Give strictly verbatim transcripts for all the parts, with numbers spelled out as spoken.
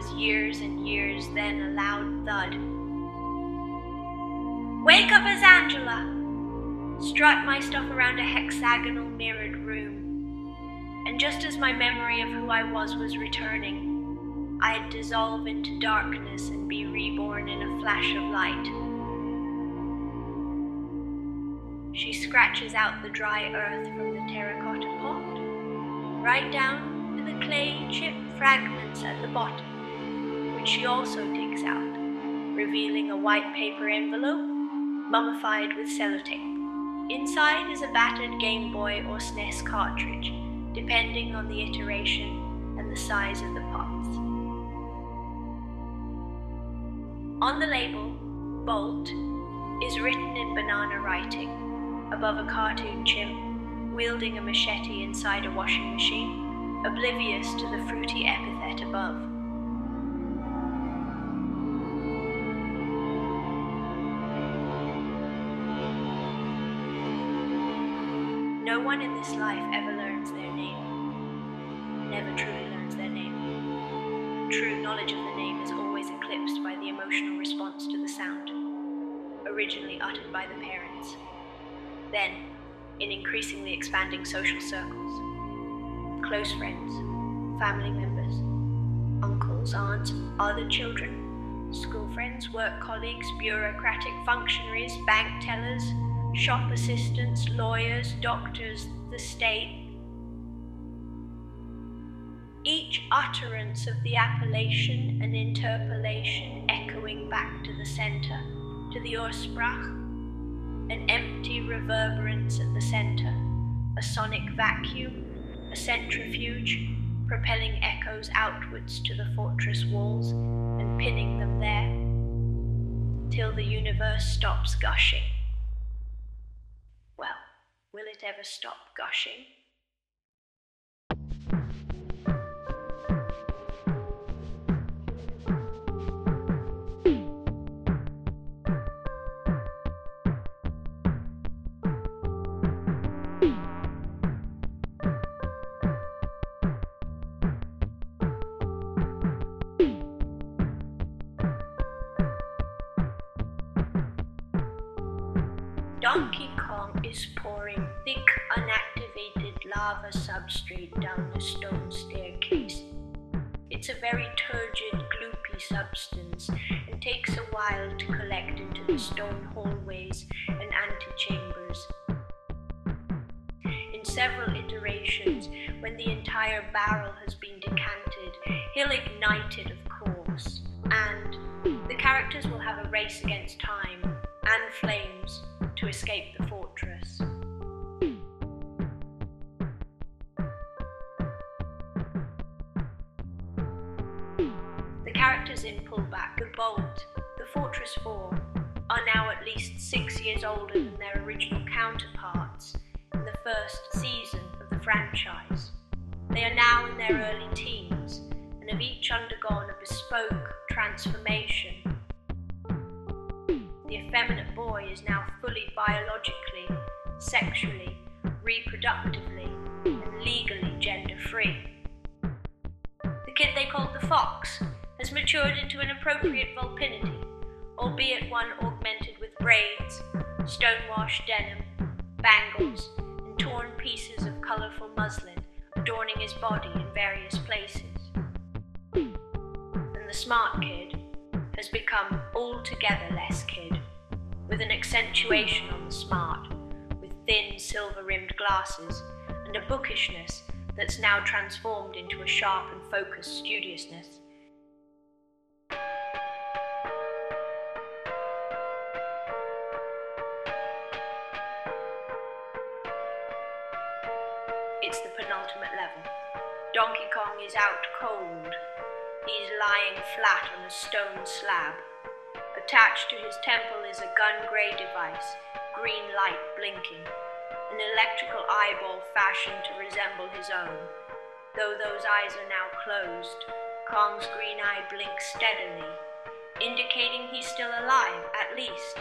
was years and years, then a loud thud. Wake up, Angela! Strut my stuff around a hexagonal mirrored room, and just as my memory of who I was was returning, I'd dissolve into darkness and be reborn in a flash of light. She scratches out the dry earth from the terracotta pot, right down to the clay chip fragments at the bottom, which she also digs out, revealing a white paper envelope mummified with sellotape. Inside is a battered Game Boy or S N E S cartridge, depending on the iteration and the size of the pots. On the label, Bolt, is written in banana writing, above a cartoon chimp wielding a machete inside a washing machine, oblivious to the fruity epithet above. No one in this life ever learns their name, never truly learns their name. True knowledge of the name is always eclipsed by the emotional response to the sound, originally uttered by the parents. Then, in increasingly expanding social circles, close friends, family members, uncles, aunts, other children, school friends, work colleagues, bureaucratic functionaries, bank tellers, shop assistants, lawyers, doctors, the state. Each utterance of the appellation and interpolation echoing back to the center, to the Ursprach, an empty reverberance at the center, a sonic vacuum, a centrifuge, propelling echoes outwards to the fortress walls and pinning them there, till the universe stops gushing. Well, will it ever stop gushing? Donkey Kong is pouring thick, unactivated lava substrate down the stone staircase. It's a very turgid, gloopy substance and takes a while to collect into the stone hallways and antechambers. In several iterations, when the entire barrel has been decanted, he'll ignite it, of course, and the characters will have a race against time and flames to escape the fortress. The characters in Pullback, the Bolt, the Fortress four, are now at least six years older than their original counterparts in the first season of the franchise. They are now in their early teens and have each undergone a bespoke transformation. The effeminate boy is now fully biologically, sexually, reproductively, and legally gender-free. The kid they called the Fox has matured into an appropriate vulpinity, albeit one augmented with braids, stonewashed denim, bangles, and torn pieces of colourful muslin adorning his body in various places. And the smart kid has become altogether less kid, with an accentuation on the smart, with thin silver-rimmed glasses, and a bookishness that's now transformed into a sharp and focused studiousness. It's the penultimate level. Donkey Kong is out cold. He's lying flat on a stone slab. Attached to his temple is a gun-grey device, green light blinking, an electrical eyeball fashioned to resemble his own. Though those eyes are now closed, Kong's green eye blinks steadily, indicating he's still alive, at least.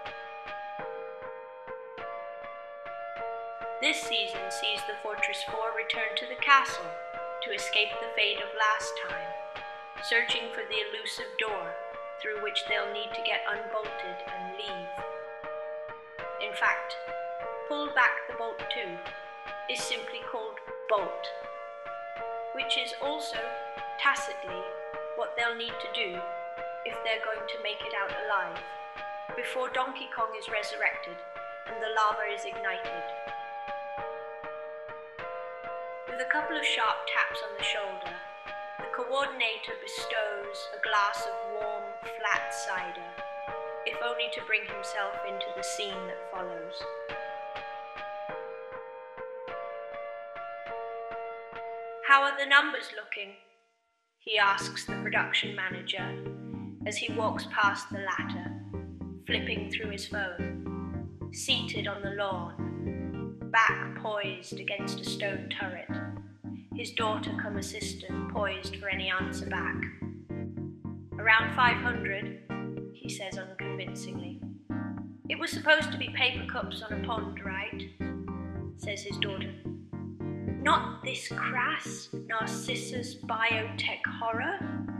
This season sees the Fortress four return to the castle to escape the fate of last time, searching for the elusive door through which they'll need to get unbolted and leave. In fact, pull back the bolt too is simply called bolt, which is also, tacitly, what they'll need to do if they're going to make it out alive, before Donkey Kong is resurrected and the lava is ignited. With a couple of sharp taps on the shoulder, the coordinator bestows a glass of warm, flat cider, if only to bring himself into the scene that follows. "How are the numbers looking?" he asks the production manager as he walks past the latter, flipping through his phone, seated on the lawn, back poised against a stone turret, his daughter come assistant poised for any answer back. "Around five hundred, he says unconvincingly. "It was supposed to be paper cups on a pond, right?" says his daughter. "Not this crass Narcissus biotech horror?"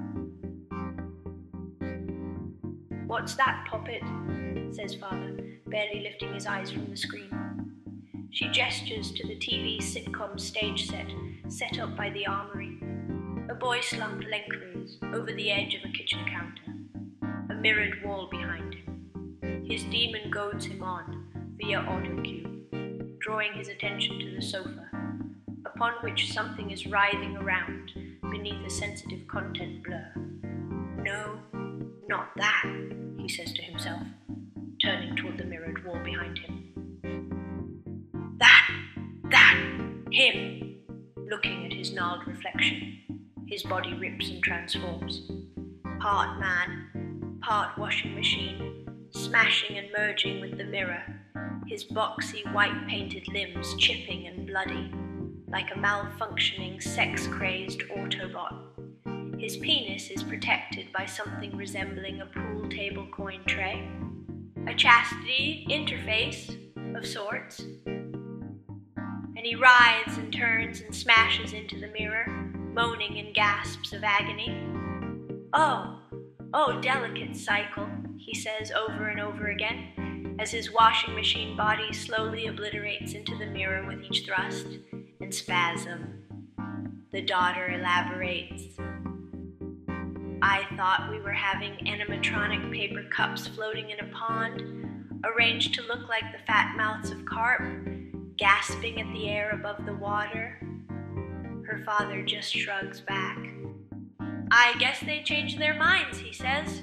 "What's that, Poppet?" says father, barely lifting his eyes from the screen. She gestures to the T V sitcom stage set set up by the armory. A boy slumped lengthways over the edge of a kitchen counter, a mirrored wall behind him. His demon goads him on via auto cue, drawing his attention to the sofa, upon which something is writhing around beneath a sensitive content blur. "No, not that," he says to himself, turning toward the mirrored wall behind him. "That, that, him," looking at his gnarled reflection. His body rips and transforms. Part man, part washing machine, smashing and merging with the mirror, his boxy white-painted limbs chipping and bloody, like a malfunctioning, sex-crazed Autobot. His penis is protected by something resembling a pool table coin tray, a chastity interface of sorts. And he writhes and turns and smashes into the mirror, moaning in gasps of agony. "Oh, oh, delicate cycle," he says over and over again, as his washing machine body slowly obliterates into the mirror with each thrust and spasm. The daughter elaborates. "I thought we were having animatronic paper cups floating in a pond, arranged to look like the fat mouths of carp, gasping at the air above the water." Her father just shrugs back. "I guess they changed their minds," he says.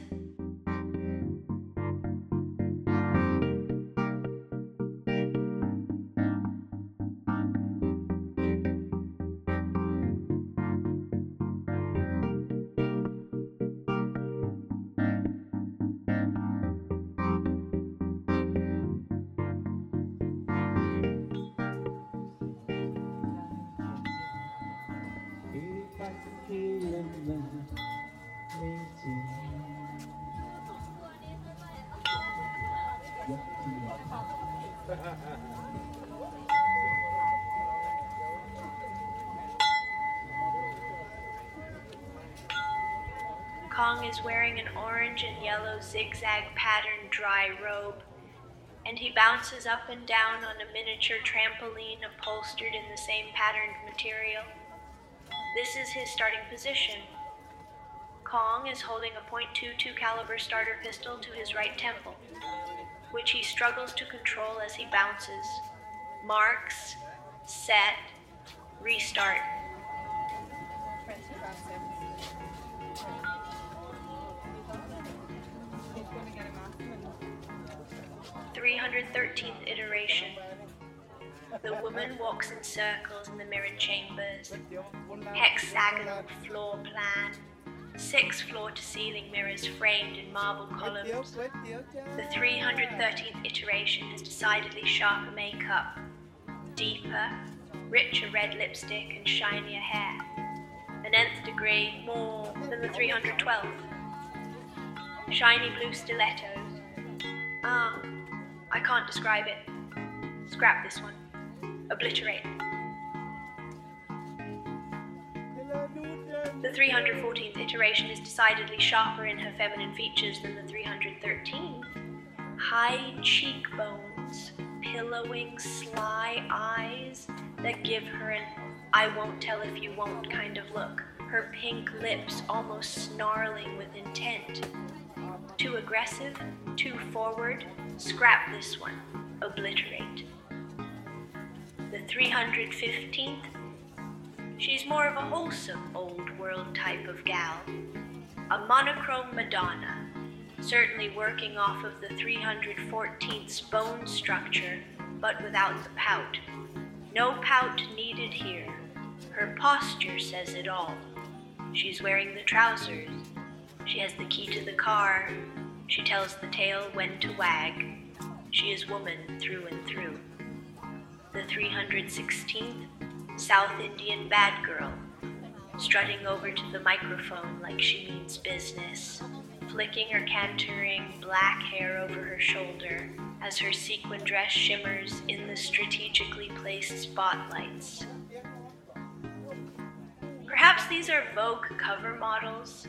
Kong is wearing an orange and yellow zigzag patterned dry robe, and he bounces up and down on a miniature trampoline upholstered in the same patterned material. This is his starting position. Kong is holding a point two two caliber starter pistol to his right temple, which he struggles to control as he bounces. Marks, set, restart. three hundred thirteenth iteration. The woman walks in circles in the mirrored chambers, hexagonal floor plan, six floor-to-ceiling mirrors framed in marble columns. The three hundred thirteenth iteration has decidedly sharper makeup, deeper, richer red lipstick and shinier hair, an nth degree more than the three hundred twelfth. Shiny blue stilettos. Ah, I can't describe it. Scrap this one. Obliterate. Hello, Newton. The three hundred fourteenth iteration is decidedly sharper in her feminine features than the three hundred thirteenth. High cheekbones, pillowing sly eyes that give her an I won't tell if you won't kind of look. Her pink lips almost snarling with intent. Too aggressive, too forward, scrap this one, obliterate. The three hundred fifteenth, she's more of a wholesome old world type of gal. A monochrome Madonna, certainly working off of the three hundred fourteenth's bone structure, but without the pout. No pout needed here. Her posture says it all. She's wearing the trousers. She has the key to the car. She tells the tail when to wag. She is woman through and through. The three hundred sixteenth, South Indian bad girl, strutting over to the microphone like she means business, flicking or cantering black hair over her shoulder as her sequin dress shimmers in the strategically placed spotlights. Perhaps these are Vogue cover models.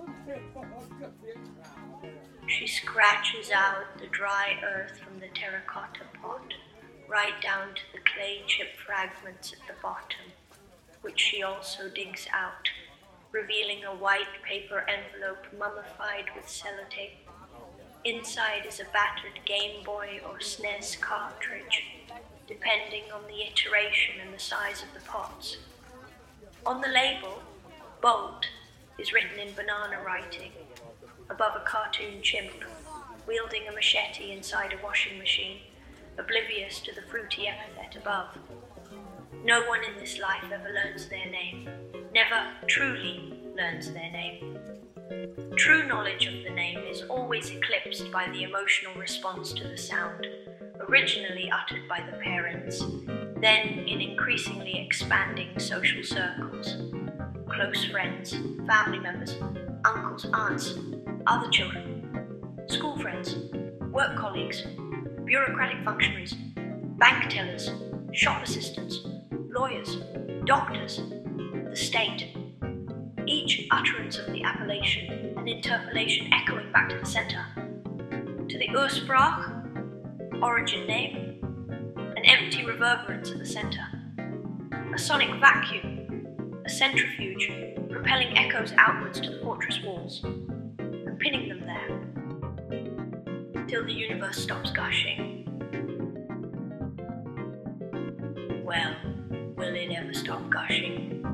She scratches out the dry earth from the terracotta pot, right down to the clay chip fragments at the bottom, which she also digs out, revealing a white paper envelope mummified with sellotape. Inside is a battered Game Boy or S N E S cartridge, depending on the iteration and the size of the pots. On the label, bold is written in banana writing, above a cartoon chimp, wielding a machete inside a washing machine, oblivious to the fruity epithet above. No one in this life ever learns their name, never truly learns their name. True knowledge of the name is always eclipsed by the emotional response to the sound, originally uttered by the parents, then in increasingly expanding social circles. Close friends, family members, uncles, aunts, other children, school friends, work colleagues, bureaucratic functionaries, bank tellers, shop assistants, lawyers, doctors, the state. Each utterance of the appellation, an interpolation echoing back to the centre. To the Ursprach, origin name, an empty reverberance at the centre. A sonic vacuum, a centrifuge, propelling echoes outwards to the fortress walls, and pinning them there, till the universe stops gushing. Well, will it ever stop gushing?